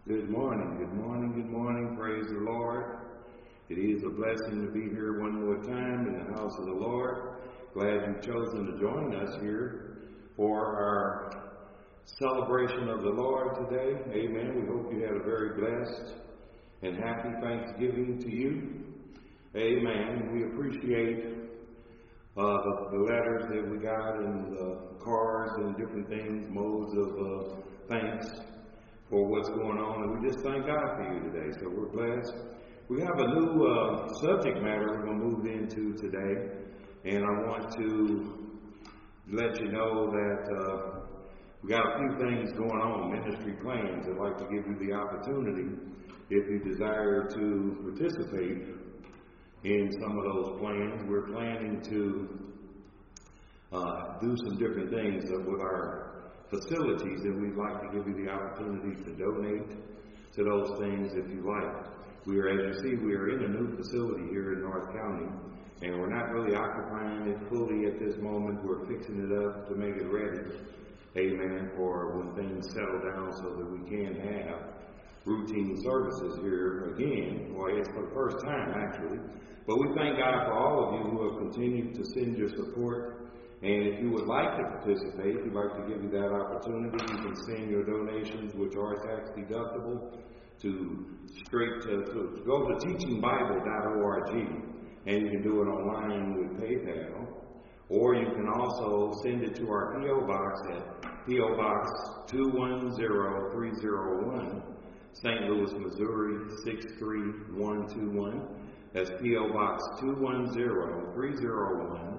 Good morning, good morning, good morning. Praise the Lord. It is a blessing to be here one more time in the house of the Lord. Glad you've chosen to join us here for our celebration of the Lord today. Amen. We hope you had a very blessed and happy Thanksgiving to you. Amen. We appreciate the letters that we got and the cards and different things, modes of thanks for what's going on, and we just thank God for you today. So we're blessed. We have a new subject matter we're going to move into today, and I want to let you know that we got a few things going on, ministry plans. I'd like to give you the opportunity, if you desire to participate in some of those plans. We're planning to do some different things with our facilities, and we'd like to give you the opportunity to donate to those things if you like. As you see, we are in a new facility here in North County, and we're not really occupying it fully at this moment. We're fixing it up to make it ready, amen, for when things settle down so that we can have routine services here again. Boy, it's for the first time, actually. But we thank God for all of you who have continued to send your support. And if you would like to participate, we'd like to give you that opportunity. You can send your donations, which are tax deductible, to go to teachingbible.org, and you can do it online with PayPal. Or you can also send it to our P.O. Box at P.O. Box 210301, St. Louis, Missouri 63121. That's P.O. Box 210301.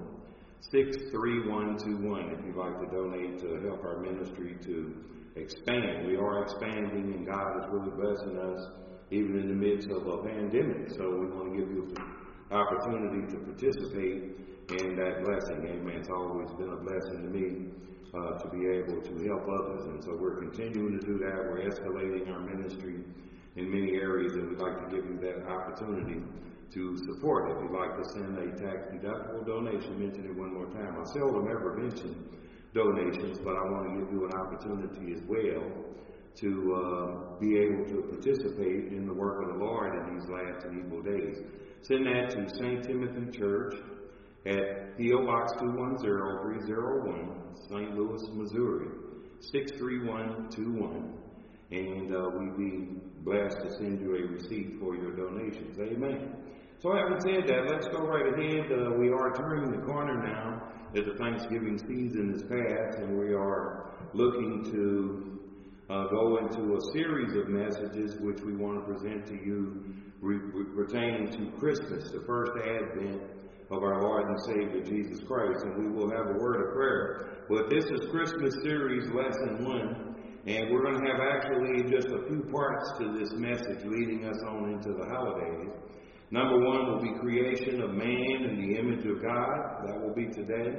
63121 if you'd like to donate to help our ministry to expand. We are expanding, and God is really blessing us even in the midst of a pandemic. So we want to give you the opportunity to participate in that blessing. Amen. It's always been a blessing to me to be able to help others, and so we're continuing to do that. We're escalating our ministry in many areas, and we'd like to give you that opportunity to support. If you'd like to send a tax-deductible donation, mention it one more time. I seldom ever mention donations, but I want to give you an opportunity as well to be able to participate in the work of the Lord in these last and evil days. Send that to St. Timothy Church at P.O. Box 210301, St. Louis, Missouri 63121, and we'd be blessed to send you a receipt for your donations. Amen. So having said that, let's go right ahead. We are turning the corner now that the Thanksgiving season is past, and we are looking to go into a series of messages which we want to present to you pertaining to Christmas, the first advent of our Lord and Savior Jesus Christ, and we will have a word of prayer. But this is Christmas series lesson 1, and we're going to have actually just a few parts to this message leading us on into the holidays. Number 1 will be creation of man in the image of God. That will be today.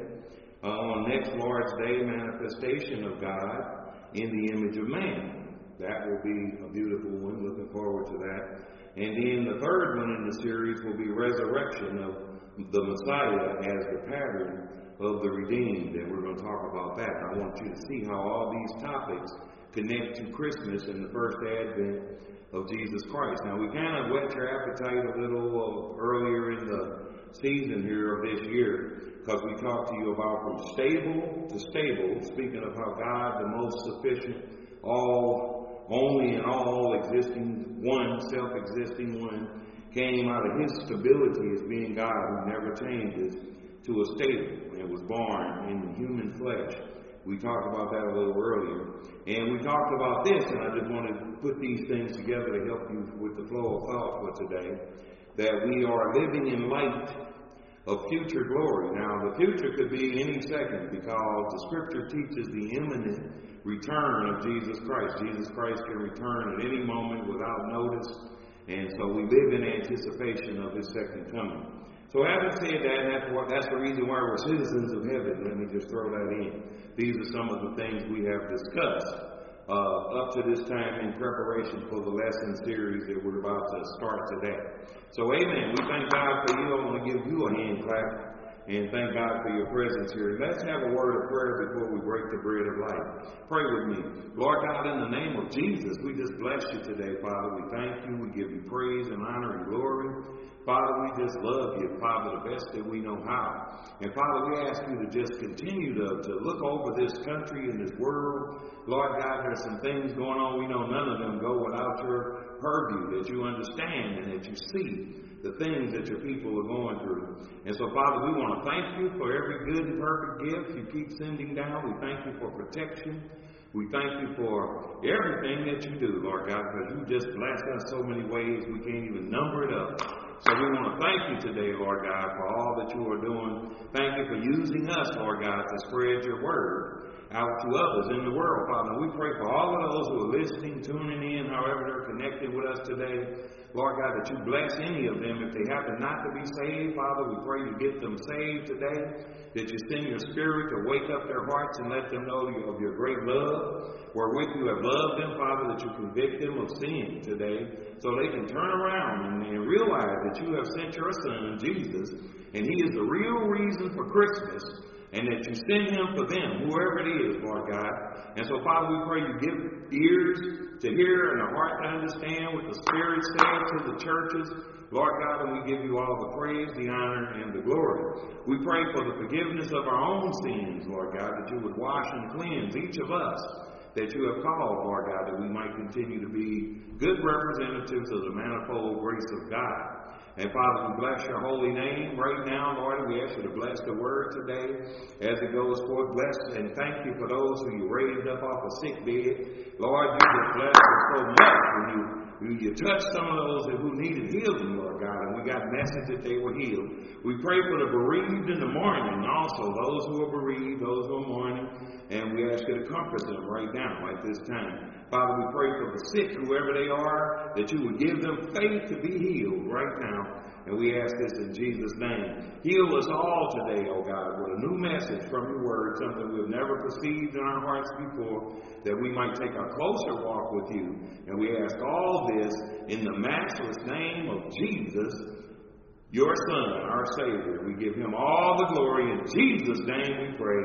On next Lord's Day, manifestation of God in the image of man. That will be a beautiful one. Looking forward to that. And then the third one in the series will be resurrection of the Messiah as the pattern of the redeemed. And we're going to talk about that. I want you to see how all these topics connect to Christmas and the first advent of Jesus Christ. Now, we kind of whet your appetite a little earlier in the season here of this year, because we talked to you about from stable to stable, speaking of how God, the most sufficient, all, only and all existing one, self-existing one, came out of his stability as being God who never changes to a stable and was born in human flesh. We talked about that a little earlier. And we talked about this, and I just wanted to put these things together to help you with the flow of thought for today, that we are living in light of future glory. Now, the future could be any second, because the Scripture teaches the imminent return of Jesus Christ. Jesus Christ can return at any moment without notice, and so we live in anticipation of his second coming. So having said that, that's the reason why we're citizens of heaven. Let me just throw that in. These are some of the things we have discussed up to this time in preparation for the lesson series that we're about to start today. So amen. We thank God for you. I want to give you a hand clap And thank God for your presence here. Let's have a word of prayer before we break the bread of life. Pray with me. Lord God, in the name of Jesus, we just bless you today, Father. We thank you. We give you praise and honor and glory. Father, we just love you, Father, the best that we know how. And Father, we ask you to just continue to look over this country and this world. Lord God, there's some things going on. We know none of them go without your purview, that you understand and that you see the things that your people are going through. And so, Father, we want to thank you for every good and perfect gift you keep sending down. We thank you for protection. We thank you for everything that you do, Lord God, because you just bless us so many ways we can't even number it up. So we want to thank you today, Lord God, for all that you are doing. Thank you for using us, Lord God, to spread your word out to others in the world, Father. We pray for all of those who are listening, tuning in, however they're connected with us today. Lord God, that you bless any of them. If they happen not to be saved, Father, we pray you get them saved today, that you send your spirit to wake up their hearts and let them know of your great love, wherewith you have loved them, Father, that you convict them of sin today, so they can turn around and realize that you have sent your Son, Jesus, and he is the real reason for Christmas, and that you send him for them, whoever it is, Lord God. And so, Father, we pray you give ears to hear and a heart to understand what the Spirit says to the churches, Lord God, and we give you all the praise, the honor, and the glory. We pray for the forgiveness of our own sins, Lord God, that you would wash and cleanse each of us that you have called, Lord God, that we might continue to be good representatives of the manifold grace of God. And Father, we bless your holy name right now, Lord, and we ask you to bless the word today as it goes forth. Bless and thank you for those who you raised up off a sick bed. Lord, you just blessed us so much when you touched some of those who needed healing, Lord God, and we got a message that they were healed. We pray for the bereaved in the morning, also those who are bereaved, those who are mourning, and we ask you to comfort them right now at this time. Father, we pray for the sick, whoever they are, that you would give them faith to be healed right now. And we ask this in Jesus' name. Heal us all today, oh God, with a new message from your word, something we've never perceived in our hearts before, that we might take a closer walk with you. And we ask all this in the matchless name of Jesus, your Son, our Savior. We give him all the glory. In Jesus' name we pray.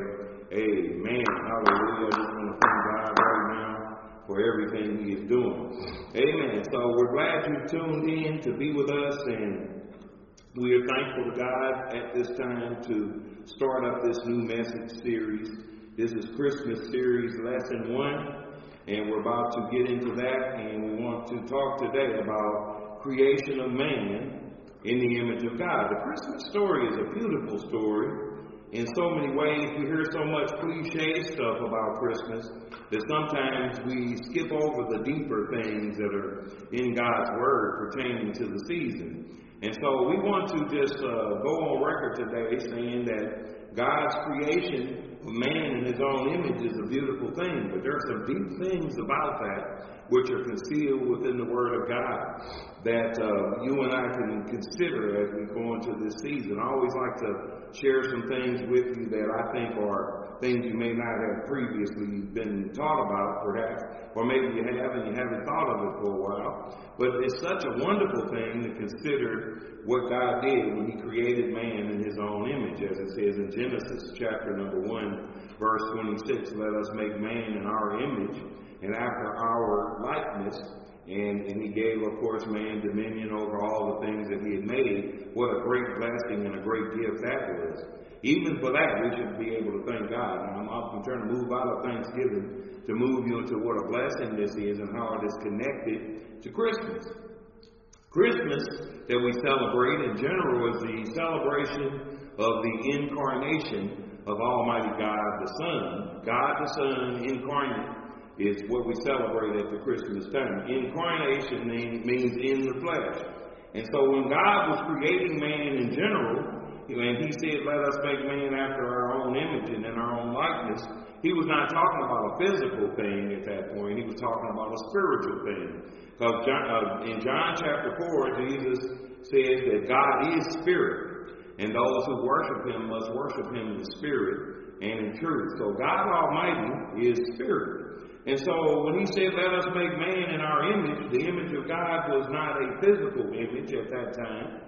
Amen. Hallelujah. I just want to thank God right now for everything he is doing. Amen. So we're glad you tuned in to be with us, and we are thankful to God at this time to start up this new message series. This is Christmas series lesson 1, and we're about to get into that, and we want to talk today about creation of man in the image of God. The Christmas story is a beautiful story. In so many ways, we hear so much cliche stuff about Christmas that sometimes we skip over the deeper things that are in God's Word pertaining to the season. And so we want to just go on record today saying that God's creation of man in his own image is a beautiful thing, but there are some deep things about that which are concealed within the Word of God that you and I can consider as we go into this season. I always like to share some things with you that I think are things you may not have previously been taught about, perhaps, or maybe you have and you haven't thought of it for a while. But it's such a wonderful thing to consider what God did when he created man in his own image, as it says in Genesis chapter number 1, verse 26, let us make man in our image and after our likeness. And he gave, of course, man dominion over all the things that he had made. What a great blessing and a great gift that was. Even for that, we should be able to thank God. And I'm trying to move out of Thanksgiving to move you into what a blessing this is and how it is connected to Christmas. Christmas that we celebrate in general is the celebration of the incarnation of Almighty God the Son. God the Son incarnate is what we celebrate at the Christmas time. Incarnation means in the flesh. And so when God was creating man in general, and he said, let us make man after our own image and in our own likeness, he was not talking about a physical thing at that point. He was talking about a spiritual thing. Because in John chapter 4, Jesus says that God is spirit, and those who worship him must worship him in spirit and in truth. So God Almighty is spirit. And so when he said, let us make man in our image, the image of God was not a physical image at that time.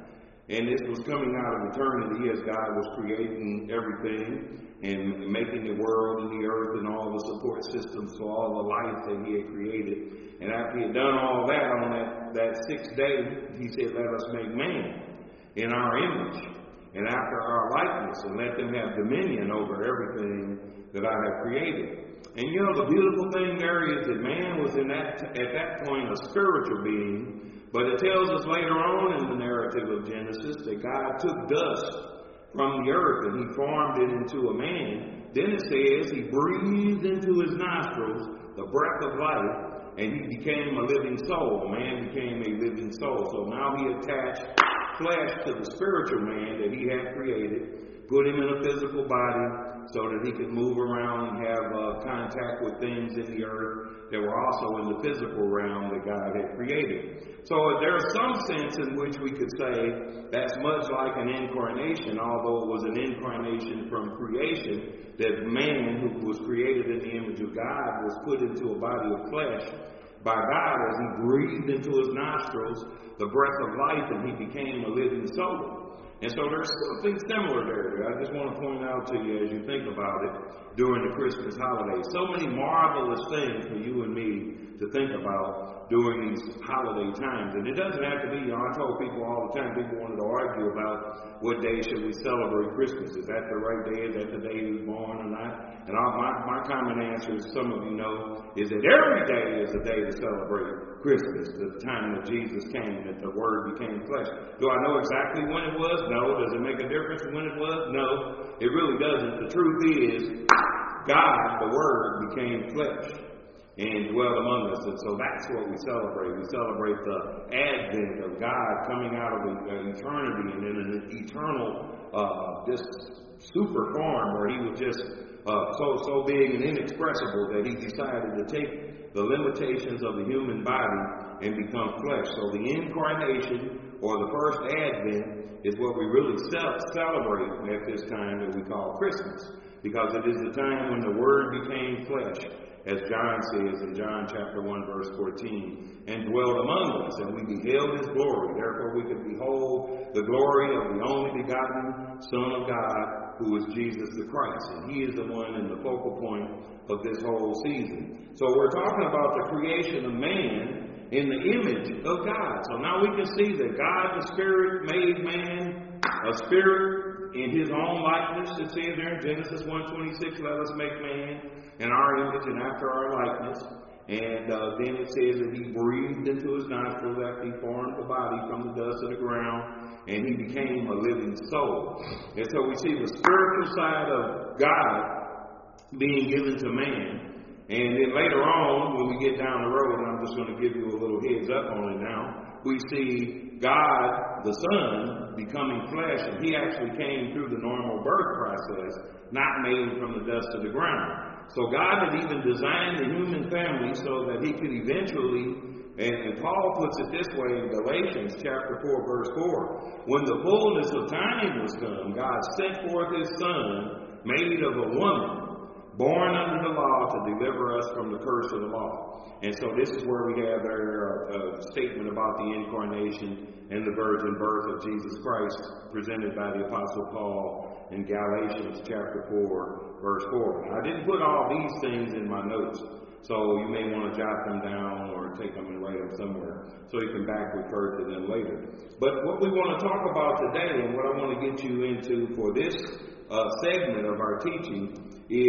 And this was coming out of eternity as God was creating everything and making the world and the earth and all the support systems for all the life that he had created. And after he had done all that on that sixth day, he said, let us make man in our image and after our likeness, and let them have dominion over everything that I have created. And you know, the beautiful thing there is that man was at that point a spiritual being. But it tells us later on in the narrative of Genesis that God took dust from the earth and he formed it into a man. Then it says he breathed into his nostrils the breath of life and he became a living soul. Man became a living soul. So now he attached flesh to the spiritual man that he had created, put him in a physical body so that he could move around and have contact with things in the earth that were also in the physical realm that God had created. So there's some sense in which we could say that's much like an incarnation, although it was an incarnation from creation, that man who was created in the image of God was put into a body of flesh by God as he breathed into his nostrils the breath of life and he became a living soul. And so there's something similar there. I just want to point out to you as you think about it during the Christmas holiday. So many marvelous things for you and me to think about during these holiday times. And it doesn't have to be, I told people all the time, people wanted to argue about what day should we celebrate Christmas. Is that the right day? Is that the day he was born or not? And my common answer, as some of you know, is that every day is a day to celebrate Christmas, the time that Jesus came, that the Word became flesh. Do I know exactly when it was? No. Does it make a difference when it was? No. It really doesn't. The truth is, God, the Word, became flesh and dwelled among us. And so that's what we celebrate. We celebrate the advent of God coming out of eternity and in an eternal, just super form where he was just so big and inexpressible that he decided to take the limitations of the human body and become flesh. So the incarnation or the first advent is what we really celebrate at this time that we call Christmas, because it is the time when the Word became flesh, as John says in John chapter 1 verse 14, and dwelled among us, and we beheld his glory. Therefore we could behold the glory of the only begotten Son of God, who is Jesus the Christ. And he is the one in the focal point of this whole season. So we're talking about the creation of man in the image of God. So now we can see that God the Spirit made man a spirit in his own likeness. It says there in Genesis 1:26, let us make man in our image and after our likeness. And then it says that he breathed into his nostrils after he formed the body from the dust of the ground, and he became a living soul. And so we see the spiritual side of God being given to man. And then later on, when we get down the road, and I'm just going to give you a little heads up on it now, we see God, the Son, becoming flesh, and he actually came through the normal birth process, not made from the dust of the ground. So God had even designed the human family so that he could eventually, and Paul puts it this way in Galatians chapter 4, verse 4, when the fullness of time was come, God sent forth his Son, made of a woman, born under the law to deliver us from the curse of the law. And so this is where we have our statement about the incarnation and the virgin birth of Jesus Christ presented by the Apostle Paul in Galatians chapter 4, verse 4. Now, I didn't put all these things in my notes, so you may want to jot them down or take them and write them somewhere so you can back refer to them later. But what we want to talk about today and what I want to get you into for this segment of our teaching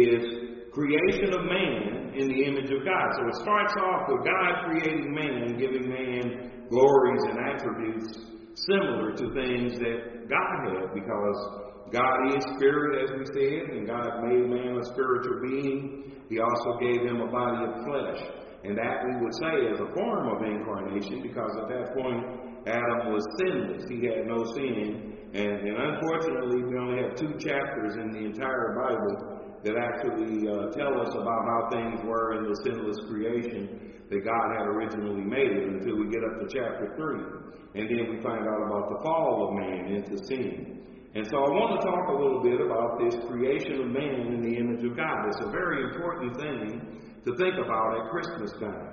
is creation of man in the image of God. So it starts off with God creating man, giving man glories and attributes similar to things that God had, because God is spirit, as we said, and God made man a spiritual being. He also gave him a body of flesh. And that we would say is a form of incarnation, because at that point Adam was sinless. He had no sin. And unfortunately, we only have 2 chapters in the entire Bible that actually tell us about how things were in the sinless creation that God had originally made, until we get up to chapter 3. And then we find out about the fall of man into sin. And so I want to talk a little bit about this creation of man in the image of God. It's a very important thing to think about at Christmas time,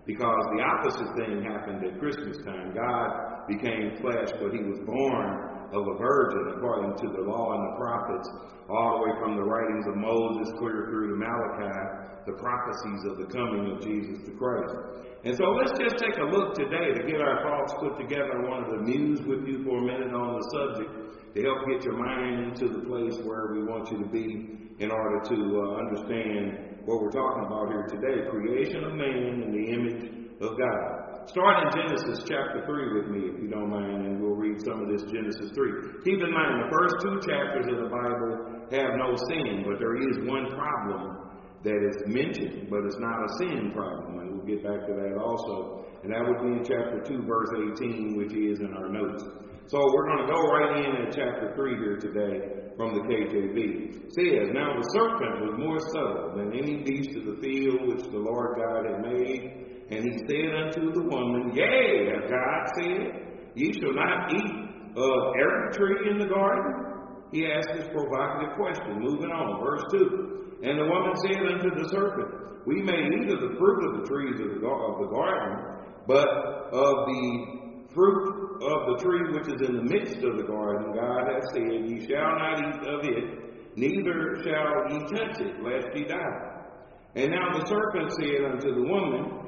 Because the opposite thing happened at Christmas time. God became flesh, but he was born of a virgin according to the law and the prophets, all the way from the writings of Moses clear through to Malachi, the prophecies of the coming of Jesus the Christ. And so let's just take a look today to get our thoughts put together. I wanted to muse with you for a minute on the subject to help get your mind into the place where we want you to be in order to understand what we're talking about here today, creation of man in the image of God. Start in Genesis chapter 3 with me, if you don't mind, and we'll read some of this Genesis 3. Keep in mind, the first two chapters of the Bible have no sin, but there is one problem that is mentioned, but it's not a sin problem, and we'll get back to that also. And that would be in chapter 2, verse 18, which is in our notes. So we're going to go right in at chapter 3 here today from the KJV. It says, "Now the serpent was more subtle than any beast of the field which the Lord God had made. And he said unto the woman, Yea, as God said, ye shall not eat of every tree in the garden." He asked this provocative question. Moving on, verse 2. "And the woman said unto the serpent, We may eat of the fruit of the trees of the garden, but of the fruit of the tree which is in the midst of the garden, God hath said, Ye shall not eat of it, neither shall ye touch it, lest ye die. And now the serpent said unto the woman,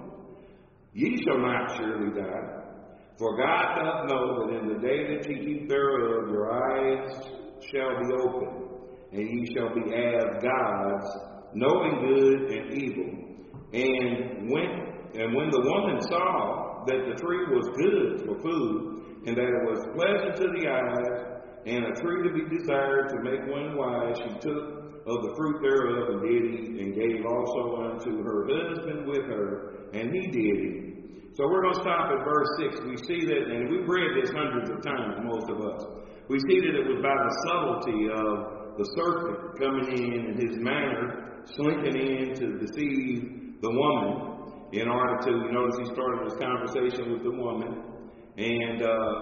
Ye shall not surely die, for God doth know that in the day that ye eat thereof, your eyes shall be opened, and ye shall be as gods, knowing good and evil. And when the woman saw that the tree was good for food, and that it was pleasant to the eyes, and a tree to be desired to make one wise, she took of the fruit thereof and did eat, and gave also unto her husband with her, and he did eat. So we're going to stop at verse 6. We see that, and we've read this hundreds of times, most of us. We see that it was by the subtlety of the serpent coming in his manner, slinking in to deceive the woman in order to, notice he started this conversation with the woman, and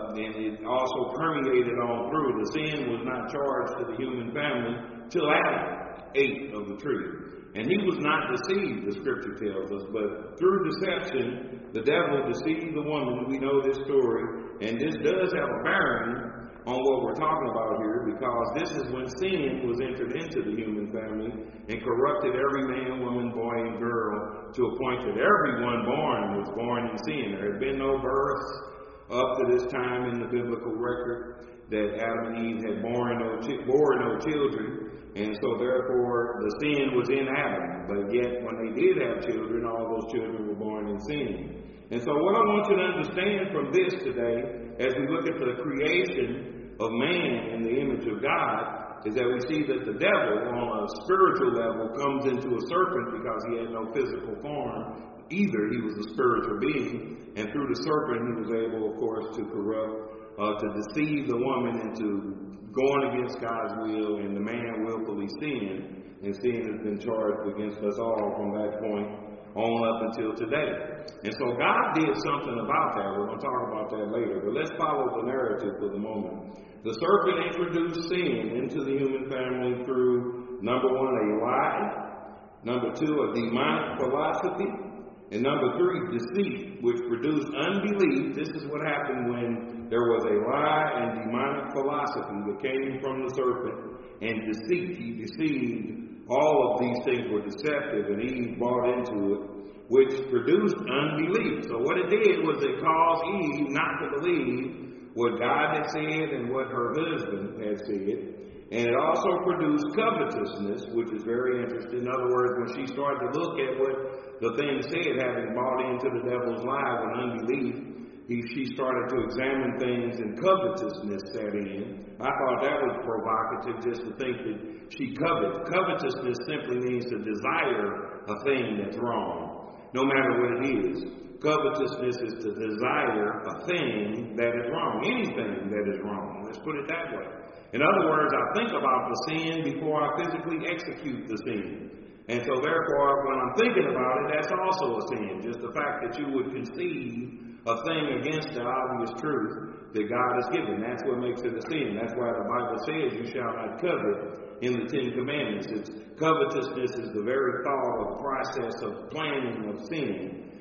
it also permeated on through. The sin was not charged to the human family till Adam ate of the tree. And he was not deceived, the scripture tells us, but through deception, the devil deceived the woman. We know this story, and this does have a bearing on what we're talking about here, because this is when sin was entered into the human family and corrupted every man, woman, boy, and girl to a point that everyone born was born in sin. There had been no births up to this time in the biblical record that Adam and Eve had bore no children. And so therefore the sin was in Adam. But yet when they did have children, all those children were born in sin. And so what I want you to understand from this today, as we look at the creation of man in the image of God, is that we see that the devil on a spiritual level comes into a serpent because he had no physical form. Either he was a spiritual being, and through the serpent he was able, of course, to corrupt, to deceive the woman into going against God's will, and the man willfully sinned, and sin has been charged against us all from that point on up until today. And so God did something about that. We're going to talk about that later, but let's follow the narrative for the moment. The serpent introduced sin into the human family through, number one, a lie, number two, a demonic philosophy, and number three, deceit, which produced unbelief. This is what happened when there was a lie and demonic philosophy that came from the serpent, and deceit. He deceived. All of these things were deceptive, and Eve bought into it, which produced unbelief. So what it did was it caused Eve not to believe what God had said and what her husband had said. And it also produced covetousness, which is very interesting. In other words, when she started to look at what the thing said, having bought into the devil's lie with unbelief, she started to examine things, and covetousness set in. I thought that was provocative, just to think that she coveted. Covetousness simply means to desire a thing that's wrong, no matter what it is. Covetousness is to desire a thing that is wrong, anything that is wrong. Let's put it that way. In other words, I think about the sin before I physically execute the sin. And so therefore, when I'm thinking about it, that's also a sin. Just the fact that you would conceive a thing against the obvious truth that God has given. That's what makes it a sin. That's why the Bible says you shall not covet in the Ten Commandments. Covetousness is the very thought or the process of planning of sin.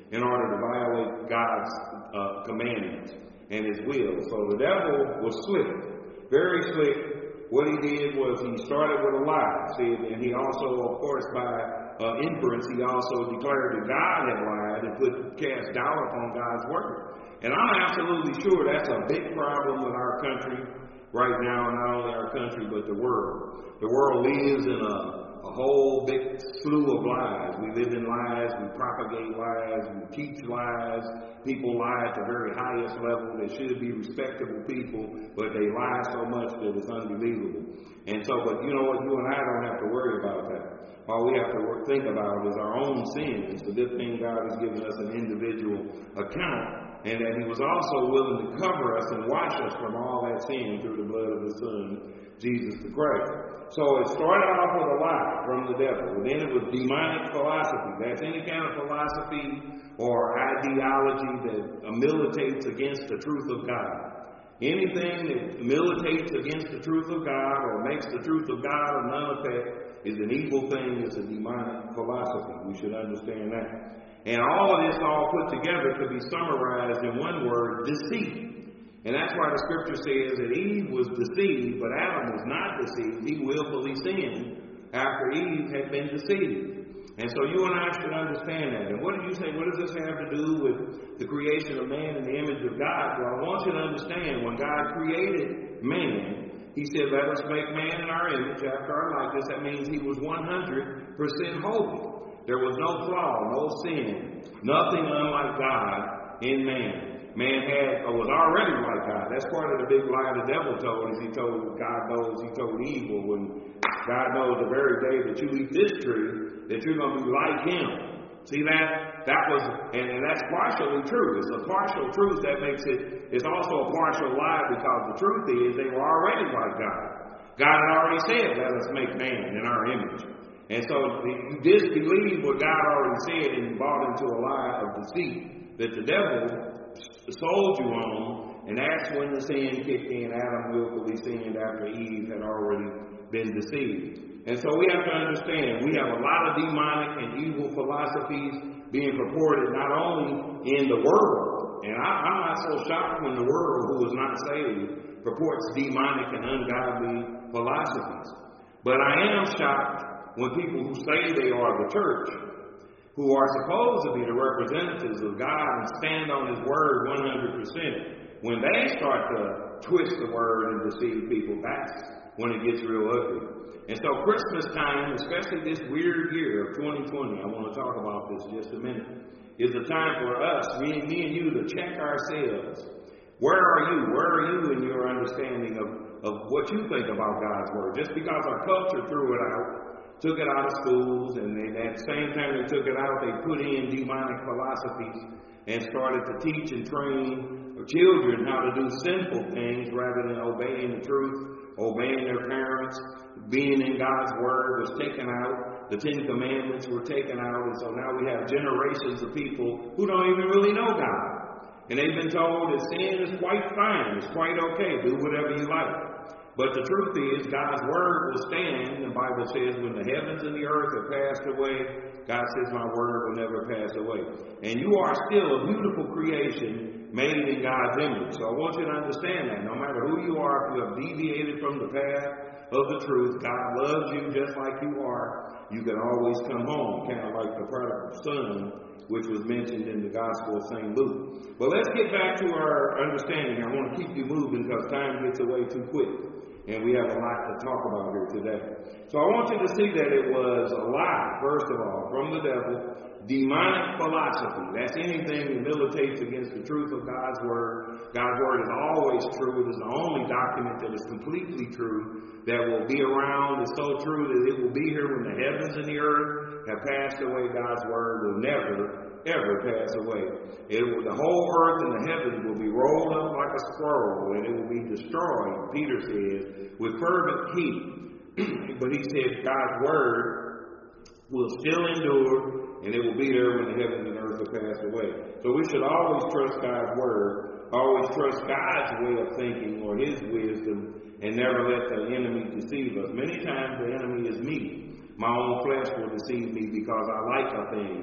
in order to violate God's commandments and his will. So the devil was slick, very slick. What he did was he started with a lie. See, and he also, of course, by inference, he also declared that God had lied and cast doubt upon God's word. And I'm absolutely sure that's a big problem with our country right now, not only our country, but the world. The world lives in a whole big slew of lies. We live in lies, we propagate lies, we teach lies. People lie at the very highest level. They should be respectable people, but they lie so much that it's unbelievable. And so, but you know what? You and I don't have to worry about that. All we have to think about is our own sins. The good thing God has given us an individual account, and that he was also willing to cover us and wash us from all that sin through the blood of his Son, Jesus the Christ. So it started off with a lie from the devil, and then it was demonic philosophy. That's any kind of philosophy or ideology that militates against the truth of God. Anything that militates against the truth of God or makes the truth of God of none effect is an evil thing. It's a demonic philosophy. We should understand that. And all of this all put together could be summarized in one word: deceit. And that's why the scripture says that Eve was deceived, but Adam was not deceived. He willfully sinned after Eve had been deceived. And so you and I should understand that. And what did you say? What does this have to do with the creation of man in the image of God? Well, I want you to understand, when God created man, he said, let us make man in our image, after our likeness. That means he was 100% holy. There was no flaw, no sin, nothing unlike God in man. Man was already like God. That's part of the big lie the devil told us. He told Eve, when God knows the very day that you eat this tree, that you're going to be like him. See that? And that's partially true. It's a partial truth that makes it, it's also a partial lie, because the truth is they were already like God. God had already said, let us make man in our image. And so you disbelieve what God already said, and you bought into a lie of deceit that the devil sold you on, and that's when the sin kicked in. Adam willfully sinned after Eve had already been deceived. And so we have to understand, we have a lot of demonic and evil philosophies being purported not only in the world, and I'm not so shocked when the world, who is not saved, purports demonic and ungodly philosophies. But I am shocked when people who say they are the church, who are supposed to be the representatives of God and stand on his word 100%, when they start to twist the word and deceive people, that's when it gets real ugly. And so Christmas time, especially this weird year of 2020, I want to talk about this just a minute, is a time for us, me and you, to check ourselves. Where are you? Where are you in your understanding of what you think about God's word? Just because our culture threw it out, took it out of schools, and at the same time they took it out, they put in demonic philosophies and started to teach and train children how to do sinful things rather than obeying the truth, obeying their parents. Being in God's word was taken out. The 10 Commandments were taken out, and so now we have generations of people who don't even really know God. And they've been told that sin is quite fine, it's quite okay, do whatever you like. But the truth is, God's word will stand. The Bible says, when the heavens and the earth have passed away, God says, my word will never pass away. And you are still a beautiful creation made in God's image. So I want you to understand that. No matter who you are, if you have deviated from the path of the truth, God loves you just like you are. You can always come home, kind of like the prodigal son, which was mentioned in the Gospel of St. Luke. But let's get back to our understanding. I want to keep you moving because time gets away too quick. And we have a lot to talk about here today. So I want you to see that it was a lie, first of all, from the devil. Demonic philosophy. That's anything that militates against the truth of God's word. God's word is always true. It is the only document that is completely true, that will be around. It's so true that it will be here when the heavens and the earth have passed away. God's word will never ever pass away. The whole earth and the heavens will be rolled up like a scroll, and it will be destroyed, Peter says, with fervent heat. But he said God's word will still endure, and it will be there when the heavens and earth have passed away. So we should always trust God's word, always trust God's way of thinking or his wisdom, and never let the enemy deceive us. Many times the enemy is me. My own flesh will deceive me because I like a thing.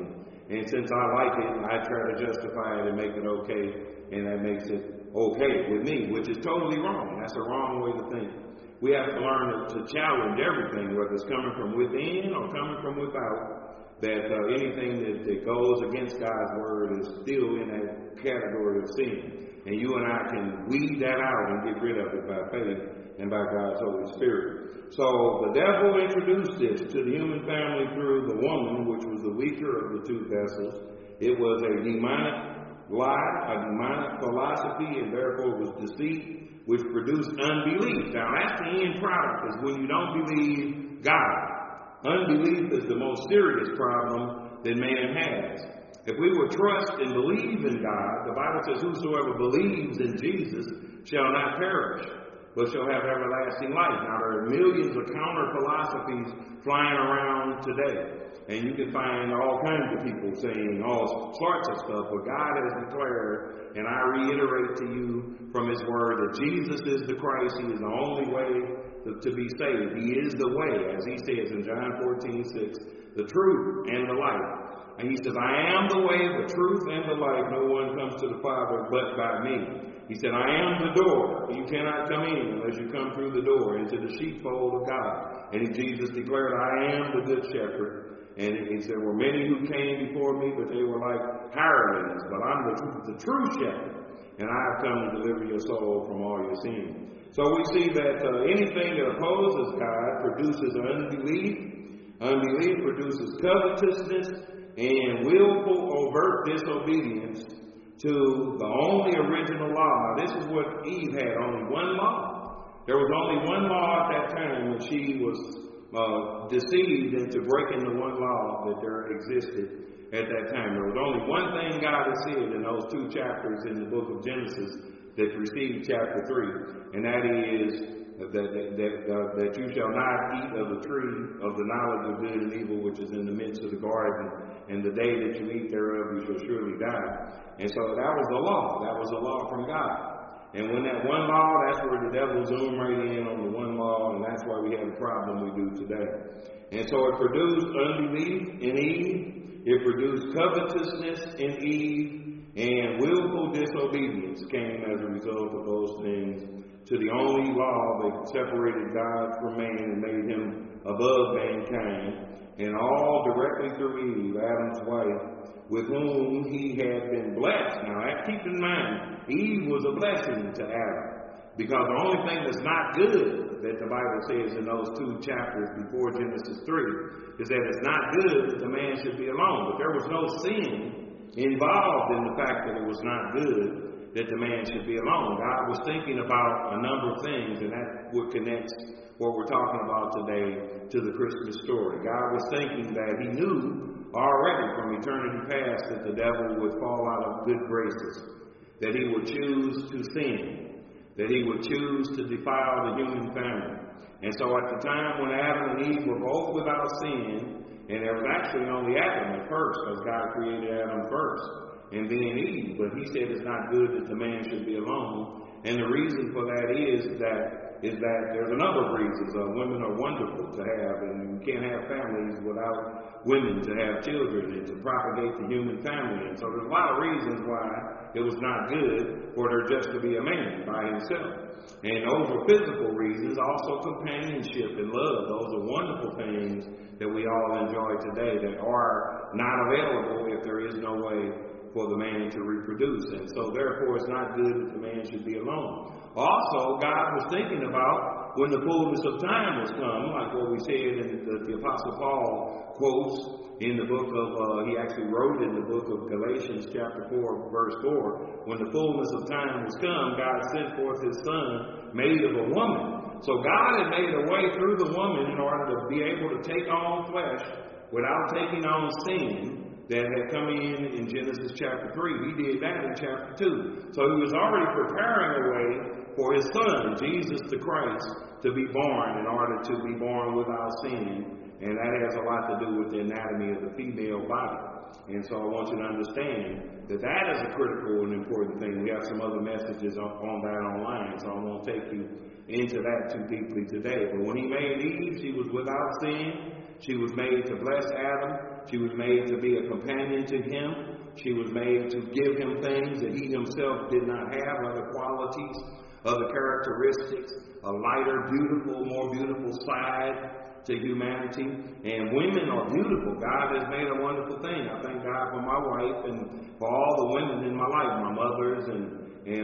And since I like it, I try to justify it and make it okay, and that makes it okay with me, which is totally wrong. That's a wrong way to think. We have to learn to challenge everything, whether it's coming from within or coming from without, that anything that goes against God's word is still in that category of sin. And you and I can weed that out and get rid of it by faith and by God's Holy Spirit. So the devil introduced this to the human family through the woman, which was the weaker of the two vessels. It was a demonic lie, a demonic philosophy, and therefore was deceit, which produced unbelief. Now that's the end product, is when you don't believe God. Unbelief is the most serious problem that man has. If we would trust and believe in God, the Bible says, whosoever believes in Jesus shall not perish, but shall have everlasting life. Now, there are millions of counter philosophies flying around today. And you can find all kinds of people saying all sorts of stuff. But God has declared, and I reiterate to you from His Word, that Jesus is the Christ. He is the only way to be saved. He is the way, as He says in John 14:6, the truth and the life. And He says, I am the way, the truth, and the life. No one comes to the Father but by me. He said, I am the door. You cannot come in unless you come through the door into the sheepfold of God. And Jesus declared, I am the good shepherd. And He said, well, many who came before me, but they were like hirelings. But I'm the true shepherd. And I have come to deliver your soul from all your sins. So we see that anything that opposes God produces unbelief. Unbelief produces covetousness and willful, overt disobedience to the only original law. Now, this is what Eve had, only one law. There was only one law at that time when she was deceived into breaking the one law that there existed at that time. There was only one thing God had said in those 2 chapters in the book of Genesis that precede chapter 3, and that is that you shall not eat of the tree of the knowledge of good and evil, which is in the midst of the garden, and the day that you eat thereof you shall surely die. And so that was the law. That was the law from God. And when that one law, that's where the devil zoomed right in on the one law, and that's why we have the problem we do today. And so it produced unbelief in Eve, it produced covetousness in Eve, and willful disobedience came as a result of those things to the only law that separated God from man and made him above mankind, and all directly through Eve, Adam's wife, with whom he had been blessed. Now, keep in mind, Eve was a blessing to Adam, because the only thing that's not good that the Bible says in those 2 chapters before Genesis 3 is that it's not good that the man should be alone. But there was no sin involved in the fact that it was not good that the man should be alone. God was thinking about a number of things, and that would connect what we're talking about today to the Christmas story. God was thinking that He knew already from eternity past that the devil would fall out of good graces, that he would choose to sin, that he would choose to defile the human family. And so at the time when Adam and Eve were both without sin, and there was actually only Adam at first, because God created Adam first, and then Eve, but He said it's not good that the man should be alone. And the reason for that is that there's a number of reasons. Women are wonderful to have, and you can't have families without women to have children and to propagate the human family. And so there's a lot of reasons why it was not good for there just to be a man by himself. And those are physical reasons, also companionship and love. Those are wonderful things that we all enjoy today that are not available if there is no way for the man to reproduce. And so therefore it's not good that the man should be alone. Also, God was thinking about when the fullness of time was come, like what we said in the Apostle Paul quotes in the book of, he actually wrote in the book of Galatians chapter 4, verse 4, when the fullness of time was come, God sent forth His Son, made of a woman. So God had made a way through the woman in order to be able to take on flesh without taking on sin that had come in Genesis chapter 3. He did that in chapter 2. So He was already preparing a way for His Son, Jesus the Christ, to be born in order to be born without sin. And that has a lot to do with the anatomy of the female body. And so I want you to understand that that is a critical and important thing. We have some other messages on that online, so I won't take you into that too deeply today. But when He made Eve, she was without sin. She was made to bless Adam. She was made to be a companion to him. She was made to give him things that he himself did not have, other qualities, other characteristics, a lighter, beautiful, more beautiful side to humanity. And women are beautiful. God has made a wonderful thing. I thank God for my wife and for all the women in my life, my mothers and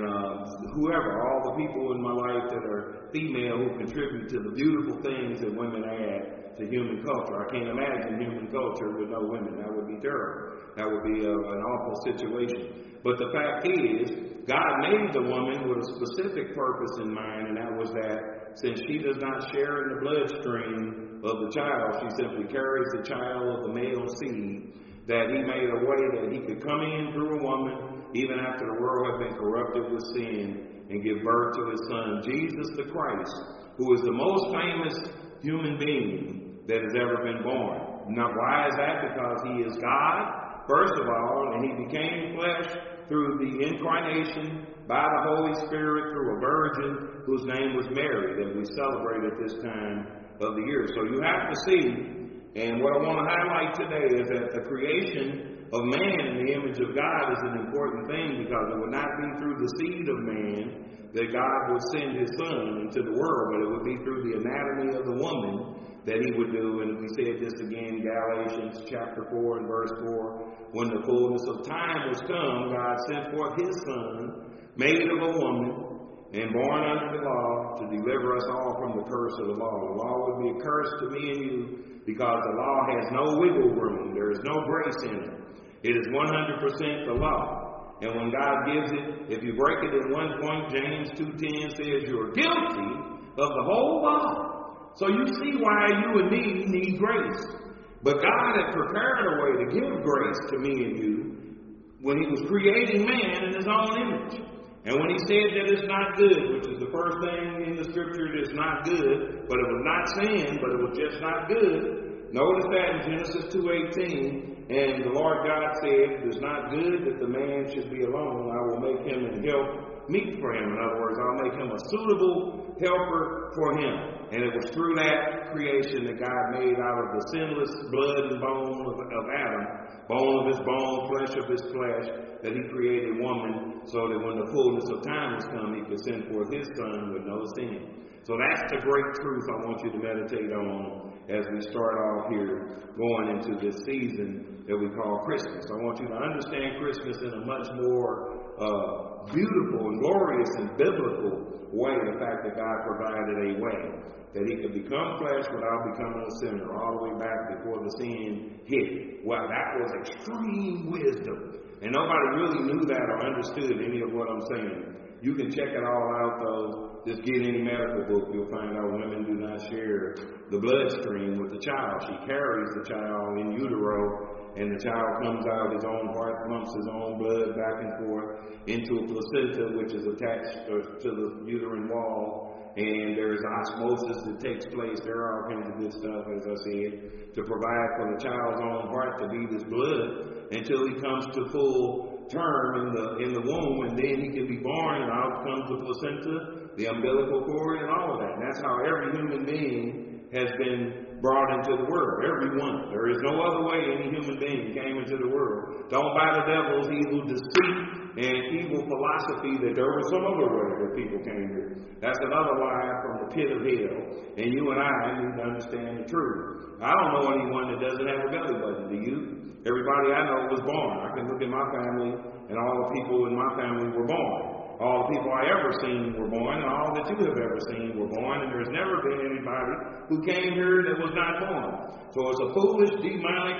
whoever, all the people in my life that are female who contribute to the beautiful things that women add to human culture. I can't imagine human culture with no women. That would be terrible. That would be an awful situation. But the fact is, God made the woman with a specific purpose in mind, and that was that since she does not share in the bloodstream of the child, she simply carries the child of the male seed, that he made a way that he could come in through a woman, even after the world had been corrupted with sin, and give birth to his son, Jesus the Christ, who is the most famous human being that has ever been born. Now, why is that? Because he is God, first of all, and he became flesh through the incarnation by the Holy Spirit through a virgin whose name was Mary, that we celebrate at this time of the year. So you have to see, and what I want to highlight today is that the creation of man in the image of God is an important thing, because it would not be through the seed of man that God would send his son into the world, but it would be through the anatomy of the woman that he would do. And we said this again, Galatians chapter 4 and verse 4, when the fullness of time was come, God sent forth his son, made of a woman, and born under the law, to deliver us all from the curse of the law. The law would be a curse to me and you, because the law has no wiggle room. There is no grace in it. It is 100% the law. And when God gives it, if you break it at one point, James 2:10 says you're guilty of the whole law. So you see why you and me need grace. But God had prepared a way to give grace to me and you when he was creating man in his own image. And when he said that it's not good, which is the first thing in the scripture that's not good, but it was not sin, but it was just not good. Notice that in Genesis 2:18, and the Lord God said, it is not good that the man should be alone. I will make him an help meet for him. In other words, I'll make him a suitable helper for him. And it was through that creation that God made out of the sinless blood and bone of Adam, bone of his bone, flesh of his flesh, that he created woman, so that when the fullness of time was come, he could send forth his son with no sin. So that's the great truth I want you to meditate on as we start off here going into this season that we call Christmas. I want you to understand Christmas in a much more beautiful and glorious and biblical way. The fact that God provided a way that he could become flesh without becoming a sinner, all the way back before the sin hit. Well, that was extreme wisdom. And nobody really knew that or understood any of what I'm saying. You can check it all out, though. Just get any medical book. You'll find out women do not share the bloodstream with the child. She carries the child in utero, and the child comes out, his own heart pumps his own blood back and forth into a placenta, which is attached to the uterine wall. And there's osmosis that takes place. There are all kinds of good stuff, as I said, to provide for the child's own heart to beat his blood until he comes to full term in the womb, and then he can be born, and out comes the placenta, the umbilical cord, and all of that. And that's how every human being has been brought into the world. Everyone. There is no other way any human being came into the world. Don't buy the devil's evil deceit and evil philosophy that there was some other way that people came here. That's another lie from the pit of hell. And you and I need to understand the truth. I don't know anyone that doesn't have a belly button, do you? Everybody I know was born. I can look at my family, and all the people in my family were born. All the people I ever seen were born, and all that you have ever seen were born, and there's never been anybody who came here that was not born. So it's a foolish, demonic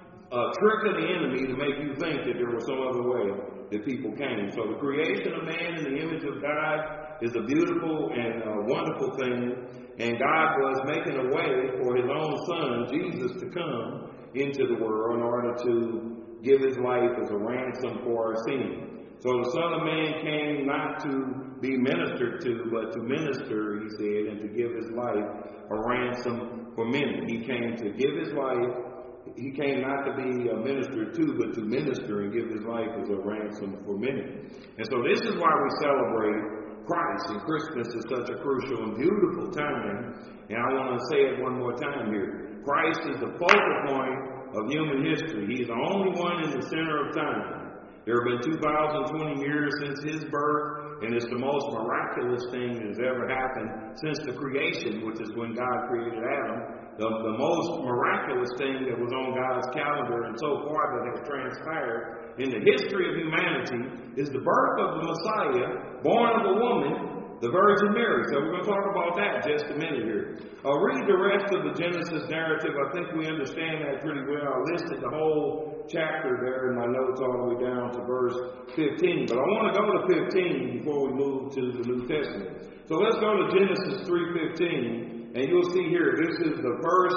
trick of the enemy to make you think that there was some other way that people came. So the creation of man in the image of God is a beautiful and wonderful thing, and God was making a way for his own son, Jesus, to come into the world in order to give his life as a ransom for our sin. So the Son of Man came not to be ministered to, but to minister, he said, and to give his life a ransom for many. He came to give his life. He came not to be ministered to, but to minister and give his life as a ransom for many. And so this is why we celebrate Christ. And Christmas is such a crucial and beautiful time. And I want to say it one more time here. Christ is the focal point of human history. He's the only one in the center of time. There have been 2,020 years since his birth, and it's the most miraculous thing that has ever happened since the creation, which is when God created Adam. The most miraculous thing that was on God's calendar and so far that has transpired in the history of humanity is the birth of the Messiah, born of a woman, the Virgin Mary. So we're going to talk about that in just a minute here. I'll read the rest of the Genesis narrative. I think we understand that pretty well. I listed the whole chapter there in my notes all the way down to verse 15. But I want to go to 15 before we move to the New Testament. So let's go to Genesis 3:15. And you'll see here, this is the first,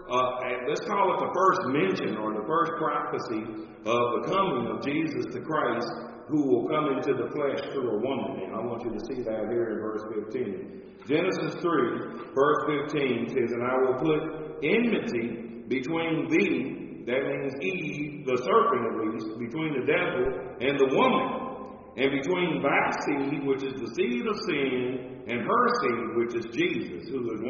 let's call it the first mention or the first prophecy of the coming of Jesus the Christ, who will come into the flesh through a woman. And I want you to see that here in verse 15. Genesis 3, verse 15 says, "And I will put enmity between thee," that means Eve, the serpent at least, between the devil and the woman, "and between thy seed, which is the seed of sin, and her seed, which is Jesus, who is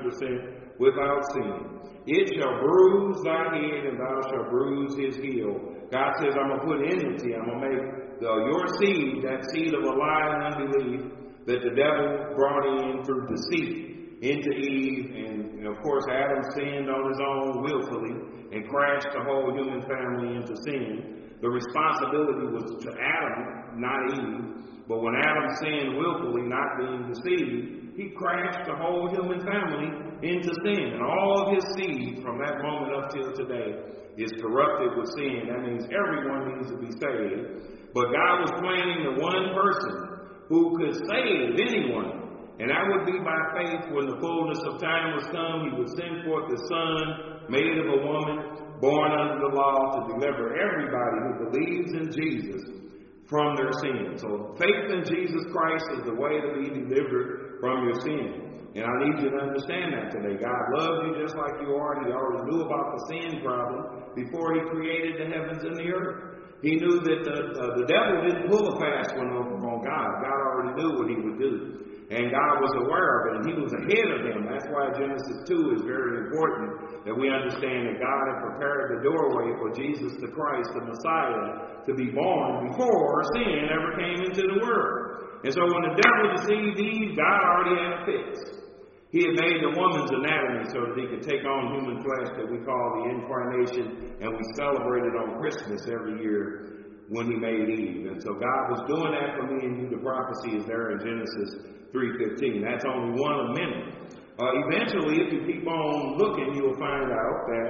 100% without sin. It shall bruise thy head, and thou shalt bruise his heel." God says, I'm going to put enmity. I'm going to make your seed, that seed of a lie and unbelief, that the devil brought in through deceit into Eve. And of course, Adam sinned on his own willfully and crashed the whole human family into sin. The responsibility was to Adam, not Eve. But when Adam sinned willfully, not being deceived, he crashed the whole human family into sin. And all of his seed from that moment up till today is corrupted with sin. That means everyone needs to be saved. But God was planning the one person who could save anyone. And that would be by faith. When the fullness of time was come, he would send forth his Son, made of a woman, born under the law, to deliver everybody who believes in Jesus from their sins. So faith in Jesus Christ is the way to be delivered from your sin. And I need you to understand that today. God loves you just like you are. He already knew about the sin problem before he created the heavens and the earth. He knew that the devil didn't pull a fast one over on God. God already knew what he would do. And God was aware of it, and he was ahead of him. That's why Genesis 2 is very important, that we understand that God had prepared the doorway for Jesus the Christ, the Messiah, to be born before sin ever came into the world. And so when the devil deceived Eve, God already had a fix. He had made the woman's anatomy so that he could take on human flesh that we call the incarnation, and we celebrate it on Christmas every year when he made Eve. And so God was doing that for me and you. The prophecy is there in Genesis 3:15. That's only one of many. Eventually, if you keep on looking, you'll find out that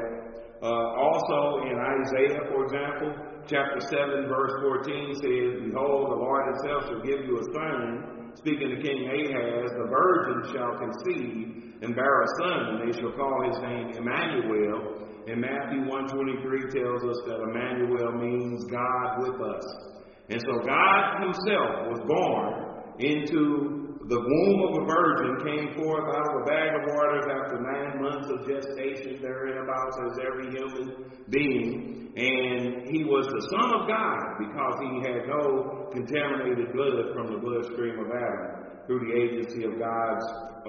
also in Isaiah, for example, chapter 7, verse 14 says, "Behold, the Lord himself shall give you a sign," speaking to King Ahaz, "the virgin shall conceive and bear a son, and they shall call his name Emmanuel." And Matthew 1:23 tells us that Emmanuel means God with us. And so God himself was born into the womb of a virgin, came forth out of a bag of waters after 9 months of gestation, thereabouts as every human being. And he was the Son of God because he had no contaminated blood from the bloodstream of Adam through the agency of God's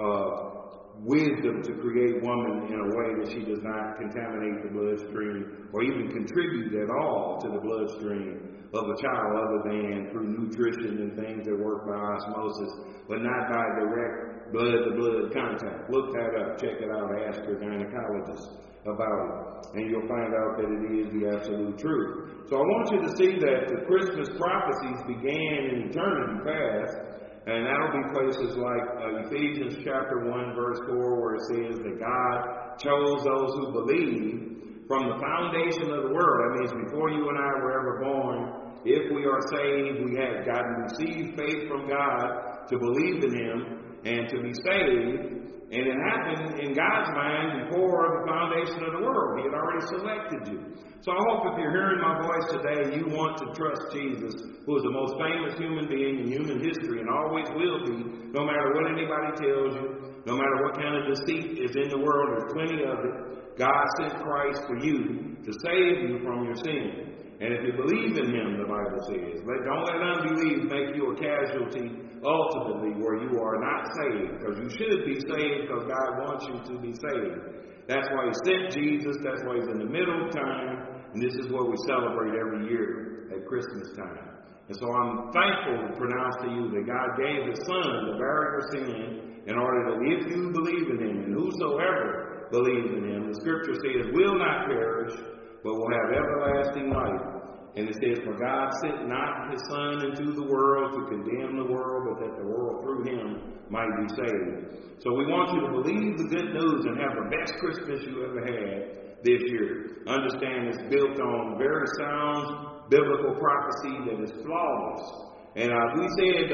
wisdom to create woman in a way that she does not contaminate the bloodstream or even contribute at all to the bloodstream of a child other than through nutrition and things that work by osmosis, but not by direct blood-to-blood contact. Look that up. Check it out. Ask your gynecologist about it. And you'll find out that it is the absolute truth. So I want you to see that the Christmas prophecies began in eternity past. And that'll be places like Ephesians chapter 1, verse 4, where it says that God chose those who believe from the foundation of the world. That means before you and I were ever born, if we are saved, we have gotten received faith from God to believe in him and to be saved. And it happened in God's mind before the foundation of the world. He had already selected you. So I hope if you're hearing my voice today, you want to trust Jesus, who is the most famous human being in human history and always will be, no matter what anybody tells you, no matter what kind of deceit is in the world. There's plenty of it. God sent Christ for you to save you from your sin. And if you believe in him, the Bible says, don't let unbelief make you a casualty ultimately where you are not saved, because you should be saved because God wants you to be saved. That's why he sent Jesus. That's why he's in the middle of time. And this is what we celebrate every year at Christmas time. And so I'm thankful to pronounce to you that God gave his Son to bear your sin in order that if you believe in him, and whosoever believes in him, the scripture says, will not perish, but will have everlasting life. And it says, for God sent not his Son into the world to condemn the world, but that the world through him might be saved. So we want you to believe the good news and have the best Christmas you ever had this year. Understand it's built on very sound biblical prophecy that is flawless. And we said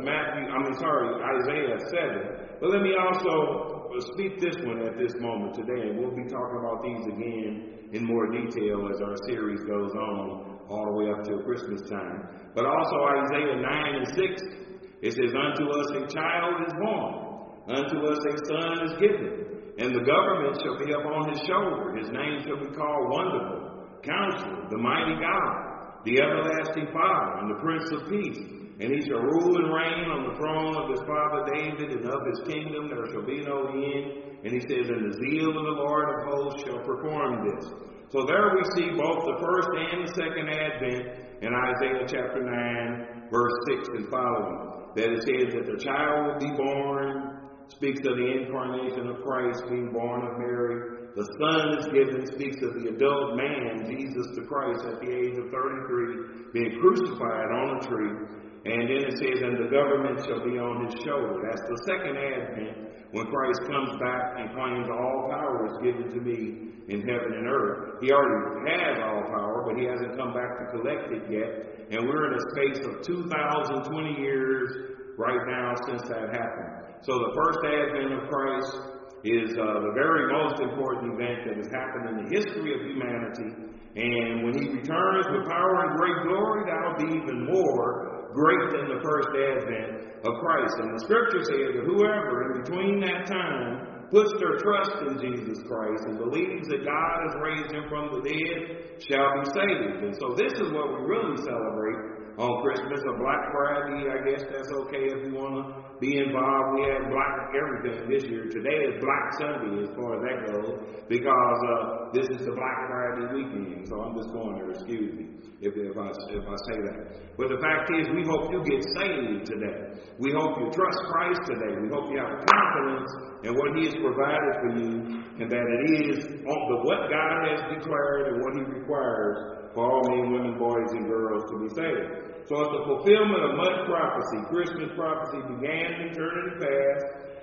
Isaiah 7. But let me also speak this one at this moment today. And we'll be talking about these again in more detail as our series goes on all the way up till Christmas time. But also Isaiah 9 and 6, it says, unto us a child is born, unto us a son is given, and the government shall be upon his shoulder. His name shall be called Wonderful, Counselor, the Mighty God, the Everlasting Father, and the Prince of Peace. And he shall rule and reign on the throne of his father David, and of his kingdom there shall be no end. And he says, and the zeal of the Lord of hosts shall perform this. So there we see both the first and the second advent in Isaiah chapter 9, verse 6 and following. That it says that the child will be born, speaks of the incarnation of Christ being born of Mary. The Son is given, speaks of the adult man, Jesus the Christ, at the age of 33, being crucified on a tree. And then it says, and the government shall be on his shoulder. That's the second advent, when Christ comes back and claims all power is given to me in heaven and earth. He already has all power, but he hasn't come back to collect it yet. And we're in a space of 2,020 years right now since that happened. So the first advent of Christ is the very most important event that has happened in the history of humanity. And when he returns with power and great glory, that'll be even more great than the first advent of Christ. And the scripture says that whoever in between that time puts their trust in Jesus Christ and believes that God has raised him from the dead shall be saved. And so this is what we really celebrate on Christmas. A Black Friday, I guess that's okay if you want to be involved. We had black everything this year. Today is Black Sunday as far as that goes, because this is the Black Friday weekend. So I'm just going there, excuse me if I say that. But the fact is, we hope you get saved today. We hope you trust Christ today. We hope you have confidence in what he has provided for you, and that it is what God has declared and what he requires for all men, women, boys, and girls to be saved. So it's the fulfillment of much prophecy. Christmas prophecy began in eternity past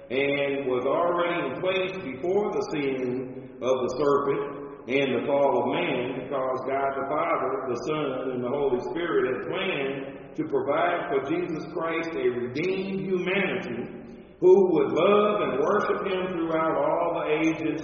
and was already in place before the sin of the serpent and the fall of man, because God the Father, the Son, and the Holy Spirit had planned to provide for Jesus Christ a redeemed humanity who would love and worship him throughout all the ages.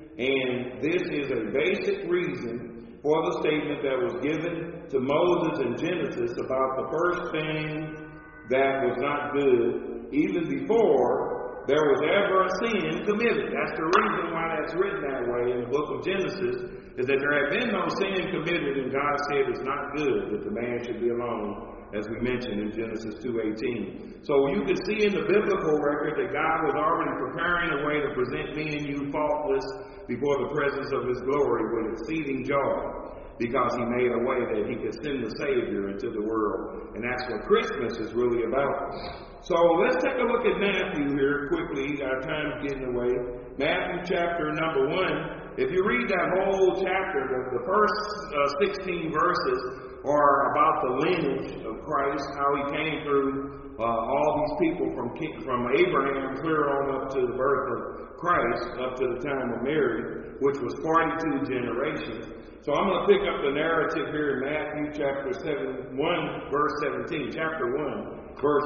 And this is a basic reason for the statement that was given to Moses in Genesis about the first thing that was not good, even before there was ever a sin committed. That's the reason why that's written that way in the book of Genesis, is that there had been no sin committed, and God said it's not good that the man should be alone, as we mentioned in Genesis 2:18. So you can see in the biblical record that God was already preparing a way to present me and you faultless before the presence of his glory with exceeding joy, because he made a way that he could send the Savior into the world. And that's what Christmas is really about. So let's take a look at Matthew here quickly. Our time's getting away. Matthew chapter number 1. If you read that whole chapter, the first 16 verses are about the lineage of Christ, how he came through all these people from Abraham clear on up to the birth of Christ, up to the time of Mary, which was 42 generations. So I'm going to pick up the narrative here in Matthew chapter 1, verse 17. Chapter 1, verse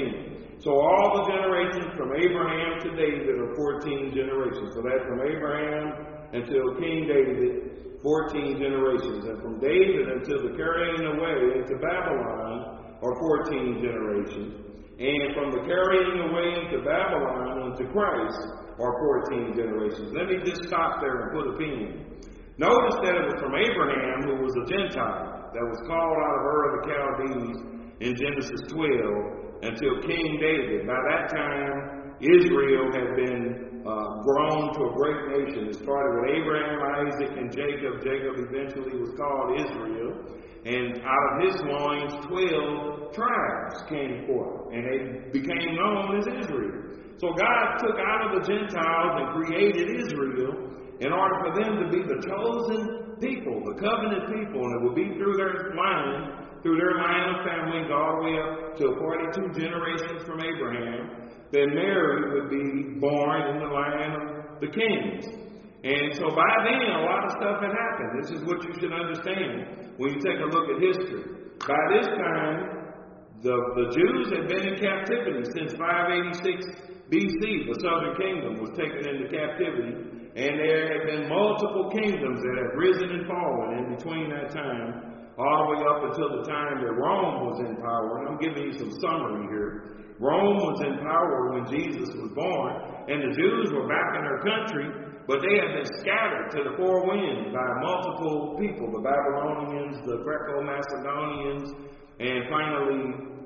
17. So all the generations from Abraham to David are 14 generations. So that's from Abraham until King David, 14 generations. And from David until the carrying away into Babylon are 14 generations. And from the carrying away into Babylon unto Christ are 14 generations. Let me just stop there and put a pin. Notice that it was from Abraham, who was a Gentile, that was called out of Ur of the Chaldees in Genesis 12, until King David. By that time, Israel had been grown to a great nation. It started with Abraham, Isaac, and Jacob. Jacob eventually was called Israel. And out of his loins, 12 tribes came forth, and they became known as Israel. So God took out of the Gentiles and created Israel in order for them to be the chosen people, the covenant people, and it would be through their line of families all the way up to 42 generations from Abraham, that Mary would be born in the line of the kings. And so by then, a lot of stuff had happened. This is what you should understand when you take a look at history. By this time, the Jews had been in captivity since 586 BC. The southern kingdom was taken into captivity, and there had been multiple kingdoms that had risen and fallen in between that time, all the way up until the time that Rome was in power. And I'm giving you some summary here. Rome was in power when Jesus was born, and the Jews were back in their country, but they had been scattered to the four winds by multiple people, the Babylonians, the Greco-Macedonians, and finally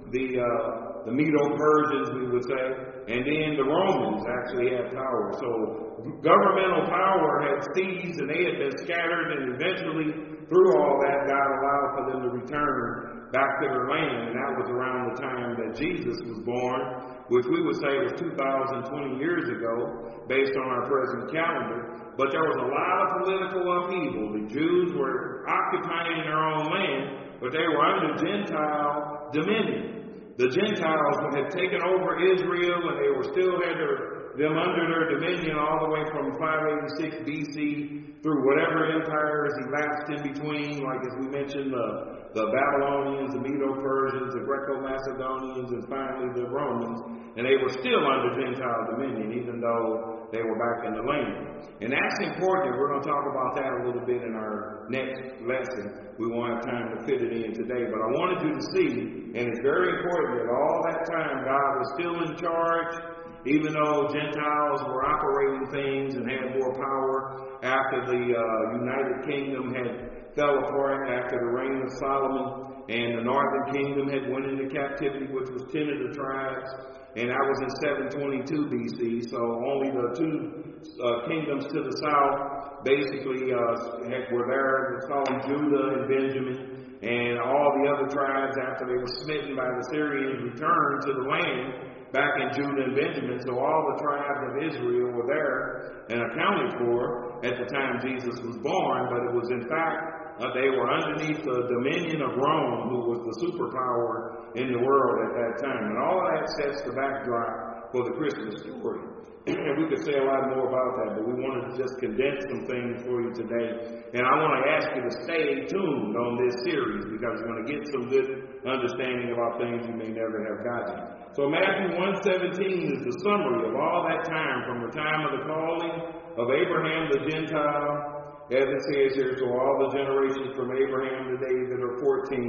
the Medo-Persians, we would say, and then the Romans actually had power. So governmental power had ceased, and they had been scattered, and eventually, through all that, God allowed for them to return back to their land, and that was around the time that Jesus was born, which we would say was 2,020 years ago, based on our present calendar. But there was a lot of political upheaval. The Jews were occupying their own land, but they were under Gentile dominion. The Gentiles had taken over Israel, and they were still had them under their dominion all the way from 586 BC through whatever empires elapsed in between, like as we mentioned, the Babylonians, the Medo-Persians, the Greco-Macedonians, and finally the Romans. And they were still under Gentile dominion, even though they were back in the land. And that's important. We're going to talk about that a little bit in our next lesson. We won't have time to fit it in today, but I wanted you to see, and it's very important that all that time God was still in charge, even though Gentiles were operating things and had more power after the United Kingdom had fell apart after the reign of Solomon, and the northern kingdom had went into captivity, which was 10 of the tribes, and that was in 722 BC. So only the two kingdoms to the south basically were there. It's called Judah and Benjamin, and all the other tribes, after they were smitten by the Syrians, returned to the land back in Judah and Benjamin. So all the tribes of Israel were there and accounted for at the time Jesus was born, but it was in fact they were underneath the dominion of Rome, who was the superpower in the world at that time. And all of that sets the backdrop for the Christmas story. And we could say a lot more about that, but we wanted to just condense some things for you today. And I want to ask you to stay tuned on this series, because you're going to get some good understanding about things you may never have gotten. So Matthew 1:17 is the summary of all that time, from the time of the calling of Abraham the Gentile, as it says here, so all the generations from Abraham to David are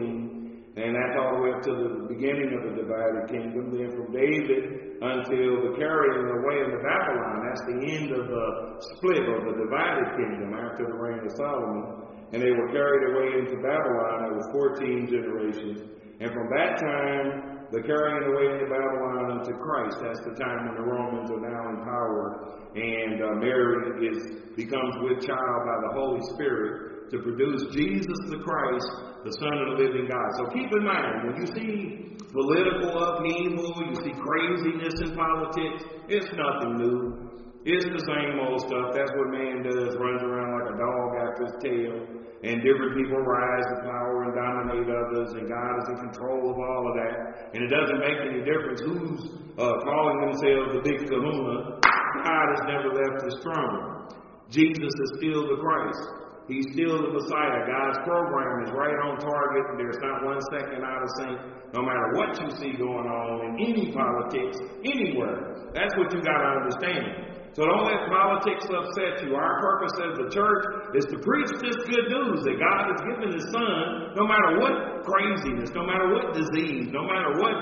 14, and that's all the way up to the beginning of the divided kingdom. Then from David until the carrying away into Babylon, that's the end of the split of the divided kingdom after the reign of Solomon. And they were carried away into Babylon. It was 14 generations. And from that time, the carrying away into Babylon unto Christ, that's the time when the Romans are now in power, and Mary becomes with child by the Holy Spirit to produce Jesus the Christ, the Son of the living God. So keep in mind, when you see political upheaval, you see craziness in politics, it's nothing new. It's the same old stuff. That's what man does, runs around like a dog after his tail. And different people rise to power and dominate others, and God is in control of all of that. And it doesn't make any difference who's calling themselves the big kahuna. God has never left his throne. Jesus is still the Christ. He's still the Messiah. God's program is right on target, and there's not 1 second out of sync, no matter what you see going on in any politics, anywhere. That's what you got to understand. So don't let politics upset you. Our purpose as the church is to preach this good news that God has given his Son, no matter what craziness, no matter what disease, no matter what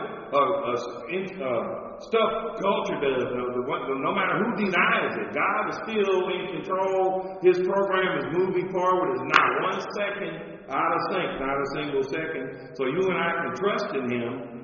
stuff culture does, no matter who denies it. God is still in control. His program is moving forward. It's not 1 second out of sync, not a single second. So you and I can trust in him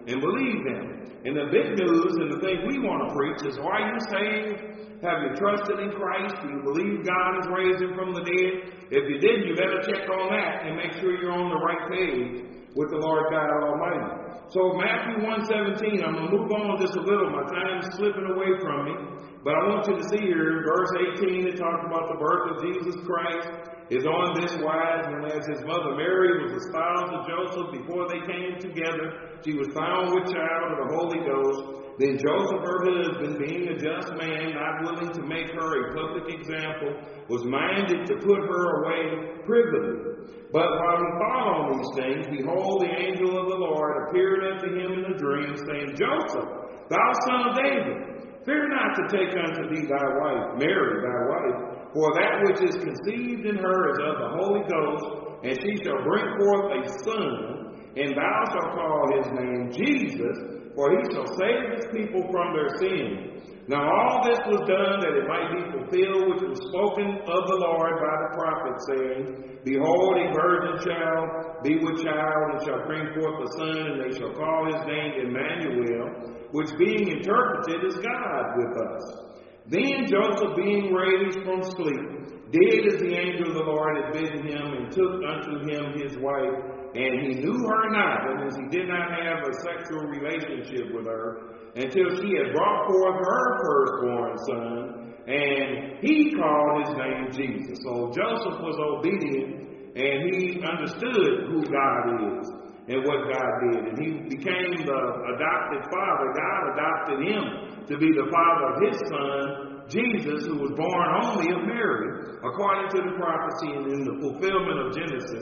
and believe them. And the big news and the thing we want to preach is, are you saved? Have you trusted in Christ? Do you believe God has raised him from the dead? If you didn't, you better check on that and make sure you're on the right page with the Lord God Almighty. So Matthew 1:17, I'm going to move on just a little. My time's slipping away from me. But I want you to see here, verse 18, it talks about the birth of Jesus Christ is on this wise, and as his mother Mary was espoused to Joseph before they came together, she was found with child of the Holy Ghost. Then Joseph, her husband, being a just man, not willing to make her a public example, was minded to put her away privily. But while he thought on these things, behold, the angel of the Lord appeared unto him in a dream, saying, Joseph, thou son of David, fear not to take unto thee thy wife, Mary thy wife, for that which is conceived in her is of the Holy Ghost, and she shall bring forth a son, and thou shalt call his name Jesus, for he shall save his people from their sins. Now all this was done that it might be fulfilled which was spoken of the Lord by the prophet, saying, Behold, a virgin shall be with child, and shall bring forth a son, and they shall call his name Emmanuel, which being interpreted is God with us. Then Joseph, being raised from sleep, did as the angel of the Lord had bidden him, and took unto him his wife, and he knew her not, that is, he did not have a sexual relationship with her, until she had brought forth her firstborn son, and he called his name Jesus. So Joseph was obedient, and he understood who God is and what God did. And he became the adopted father. God adopted him to be the father of his son, Jesus, who was born only of Mary, according to the prophecy and in the fulfillment of Genesis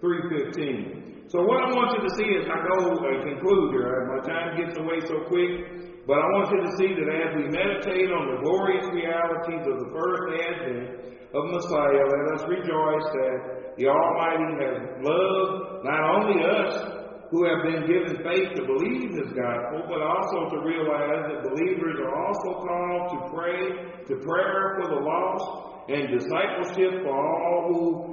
3:15. So what I want you to see as I go and conclude here, my time gets away so quick, but I want you to see that as we meditate on the glorious realities of the first advent of Messiah, let us rejoice that the Almighty has loved not only us who have been given faith to believe his gospel, but also to realize that believers are also called to pray, to prayer for the lost, and discipleship for all who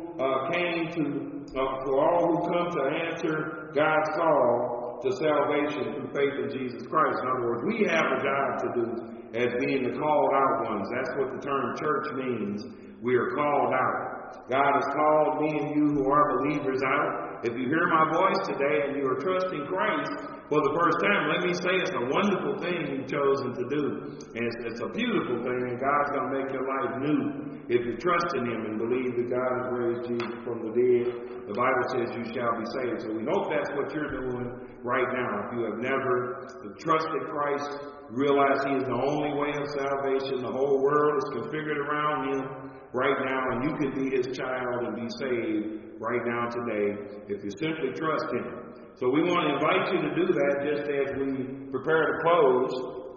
for all who come to answer God's call to salvation through faith in Jesus Christ. In other words, we have a job to do as being the called out ones. That's what the term church means. We are called out. God has called me and you who are believers out. If you hear my voice today and you are trusting Christ for the first time, let me say it's a wonderful thing you've chosen to do. And it's a beautiful thing, and God's going to make your life new if you trust in him and believe that God has raised Jesus from the dead. The Bible says you shall be saved. So we hope that's what you're doing right now. If you have never trusted Christ, realize he is the only way of salvation. The whole world is configured around him right now, and you can be his child and be saved right now today if you simply trust him. So we want to invite you to do that just as we prepare to close.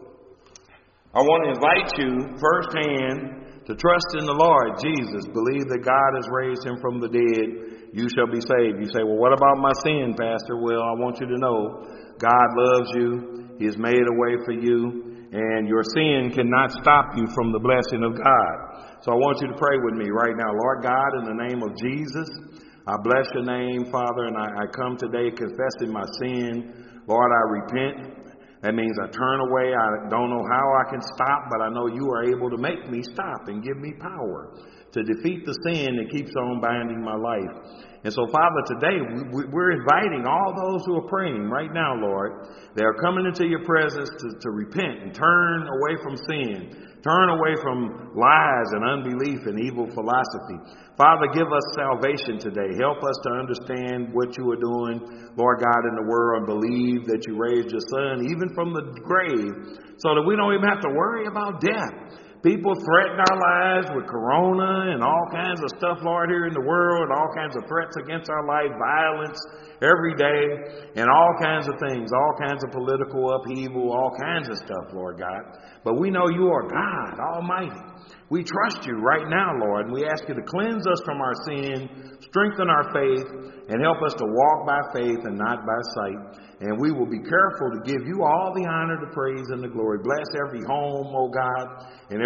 I want to invite you firsthand to trust in the Lord Jesus. Believe that God has raised him from the dead. You shall be saved. You say, well, what about my sin, Pastor? Well, I want you to know God loves you. He has made a way for you. And your sin cannot stop you from the blessing of God. So I want you to pray with me right now. Lord God, in the name of Jesus, I bless your name, Father, and I come today confessing my sin. Lord, I repent. That means I turn away. I don't know how I can stop, but I know you are able to make me stop and give me power to defeat the sin that keeps on binding my life. And so, Father, today we're inviting all those who are praying right now, Lord. They are coming into your presence to repent and turn away from sin. Turn away from lies and unbelief and evil philosophy. Father, give us salvation today. Help us to understand what you are doing, Lord God, in the world, and believe that you raised your son even from the grave so that we don't even have to worry about death. People threaten our lives with corona and all kinds of stuff, Lord, here in the world, all kinds of threats against our life, violence every day, and all kinds of things, all kinds of political upheaval, all kinds of stuff, Lord God. But we know you are God Almighty. We trust you right now, Lord, and we ask you to cleanse us from our sin, strengthen our faith, and help us to walk by faith and not by sight. And we will be careful to give you all the honor, the praise, and the glory. Bless every home, oh God, and every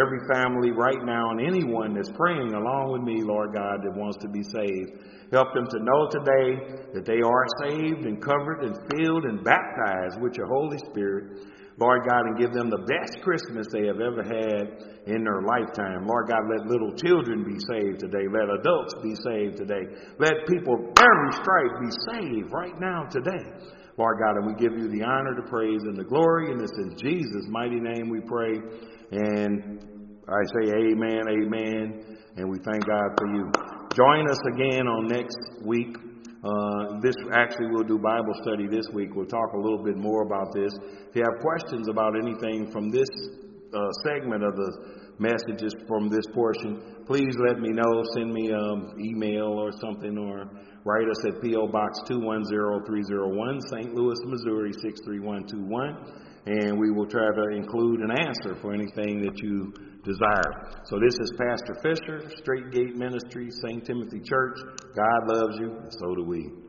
every family right now and anyone that's praying along with me, Lord God, that wants to be saved. Help them to know today that they are saved and covered and filled and baptized with your Holy Spirit. Lord God, and give them the best Christmas they have ever had in their lifetime. Lord God, let little children be saved today. Let adults be saved today. Let people every stripe be saved right now today. Lord God, and we give you the honor, the praise, and the glory. And it's in Jesus' mighty name we pray. And I say amen, amen. And we thank God for you. Join us again on next week. We'll do Bible study this week. We'll talk a little bit more about this. If you have questions about anything from this segment of the messages from this portion, please let me know. Send me an email or something, or write us at P.O. Box 210301, St. Louis, Missouri 63121, and we will try to include an answer for anything that you desire. So this is Pastor Fisher, Straight Gate Ministry, St. Timothy Church. God loves you, and so do we.